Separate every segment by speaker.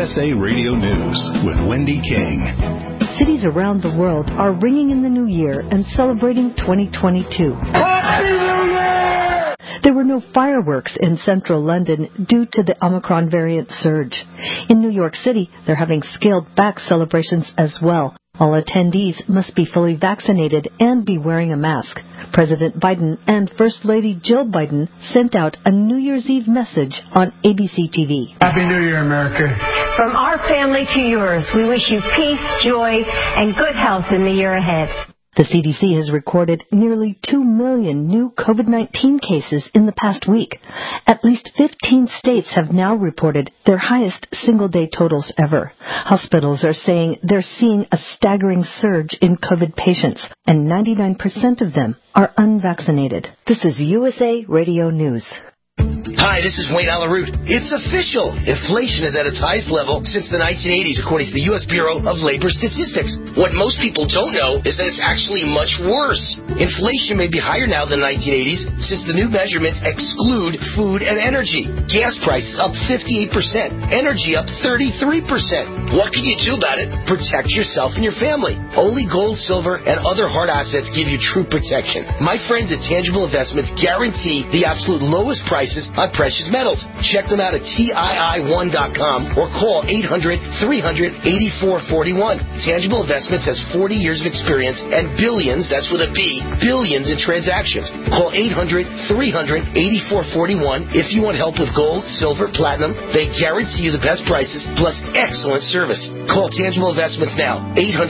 Speaker 1: USA Radio News with Wendy King.
Speaker 2: Cities around the world are ringing in the new year and celebrating 2022. Happy New Year! There were no fireworks in central London due to the Omicron variant surge. In New York City, they're having scaled-back celebrations as well. All attendees must be fully vaccinated and be wearing a mask. President Biden and First Lady Jill Biden sent out a New Year's Eve message on ABC TV.
Speaker 3: Happy New Year, America.
Speaker 4: From our family to yours, we wish you peace, joy, and good health in the year ahead.
Speaker 2: The CDC has recorded nearly 2 million new COVID-19 cases in the past week. At least 15 states have now reported their highest single-day totals ever. Hospitals are saying they're seeing a staggering surge in COVID patients, and 99% of them are unvaccinated. This is USA Radio News.
Speaker 5: Hi, this is Wayne Alaroot. It's official. Inflation is at its highest level since the 1980s, according to the U.S. Bureau of Labor Statistics. What most people don't know is that it's actually much worse. Inflation may be higher now than the 1980s since the new measurements exclude food and energy. Gas prices up 58%. Energy up 33%. What can you do about it? Protect yourself and your family. Only gold, silver, and other hard assets give you true protection. My friends at Tangible Investments guarantee the absolute lowest prices on precious metals. Check them out at TII1.com or call 800-300-8441. Tangible Investments has 40 years of experience and billions, that's with a B, billions in transactions. Call 800-300-8441 if you want help with gold, silver, platinum. They guarantee you the best prices plus excellent service. Call Tangible Investments now,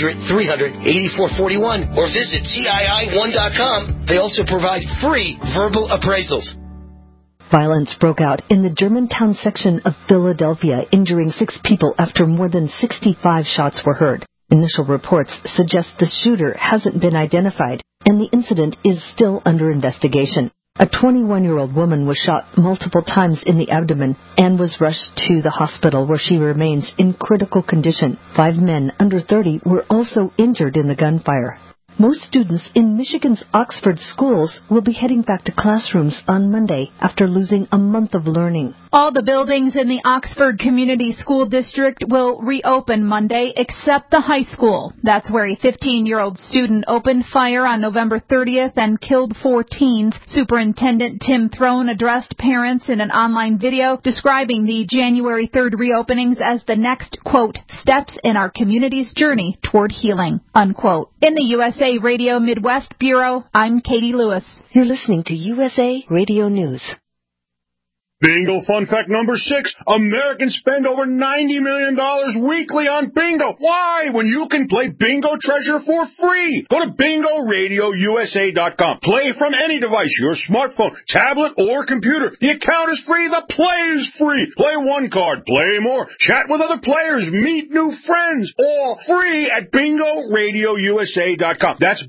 Speaker 5: 800-300-8441 or visit TII1.com. They also provide free verbal appraisals.
Speaker 2: Violence broke out in the Germantown section of Philadelphia, injuring 6 people after more than 65 shots were heard. Initial reports suggest the shooter hasn't been identified, and the incident is still under investigation. A 21-year-old woman was shot multiple times in the abdomen and was rushed to the hospital where she remains in critical condition. 5 men under 30 were also injured in the gunfire. Most students in Michigan's Oxford schools will be heading back to classrooms on Monday after losing a month of learning.
Speaker 6: All the buildings in the Oxford Community School District will reopen Monday except the high school. That's where a 15-year-old student opened fire on November 30th and killed 4 teens. Superintendent Tim Throne addressed parents in an online video describing the January 3rd reopenings as the next, quote, steps in our community's journey toward healing, unquote. In the USA Radio Midwest Bureau, I'm Katie Lewis.
Speaker 2: You're listening to USA Radio News.
Speaker 7: Bingo fun fact number 6. Americans spend over $90 million weekly on bingo. Why? When you can play Bingo Treasure for free. Go to BingoRadioUSA.com. Play from any device, your smartphone, tablet, or computer. The account is free. The play is free. Play one card. Play more. Chat with other players. Meet new friends. All free at BingoRadioUSA.com. That's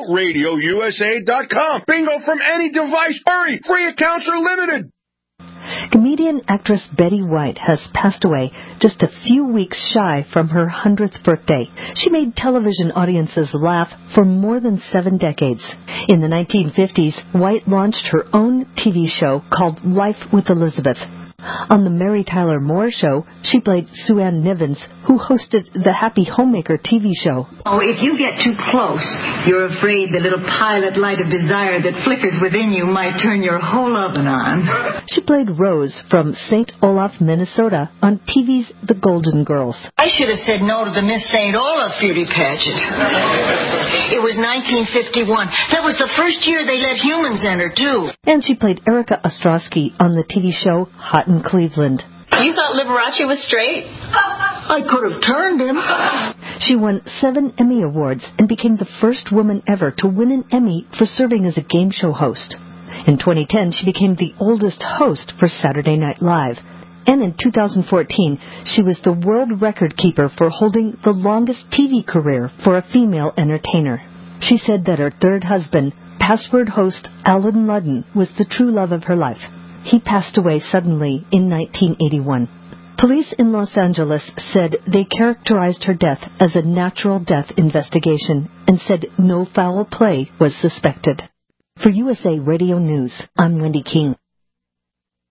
Speaker 7: BingoRadioUSA.com. Bingo from any device. Hurry. Free accounts are limited.
Speaker 2: Comedian actress Betty White has passed away just a few weeks shy from her 100th birthday. She made television audiences laugh for more than 7 decades. In the 1950s, White launched her own TV show called Life with Elizabeth. On the Mary Tyler Moore Show, she played Sue Ann Nivens, who hosted the Happy Homemaker TV show.
Speaker 8: Oh, if you get too close, you're afraid the little pilot light of desire that flickers within you might turn your whole oven on.
Speaker 2: She played Rose from St. Olaf, Minnesota, on TV's The Golden Girls.
Speaker 8: I should have said no to the Miss St. Olaf beauty pageant. It was 1951. That was the first year they let humans enter, too.
Speaker 2: And she played Erica Ostrowski on the TV show Hot in Cleveland.
Speaker 9: You thought Liberace was straight?
Speaker 8: I could have turned him.
Speaker 2: She won 7 Emmy Awards and became the first woman ever to win an Emmy for serving as a game show host. In 2010, she became the oldest host for Saturday Night Live. And in 2014, she was the world record keeper for holding the longest TV career for a female entertainer. She said that her third husband, password host Alan Ludden, was the true love of her life. He passed away suddenly in 1981. Police in Los Angeles said they characterized her death as a natural death investigation and said no foul play was suspected. For USA Radio News, I'm Wendy King.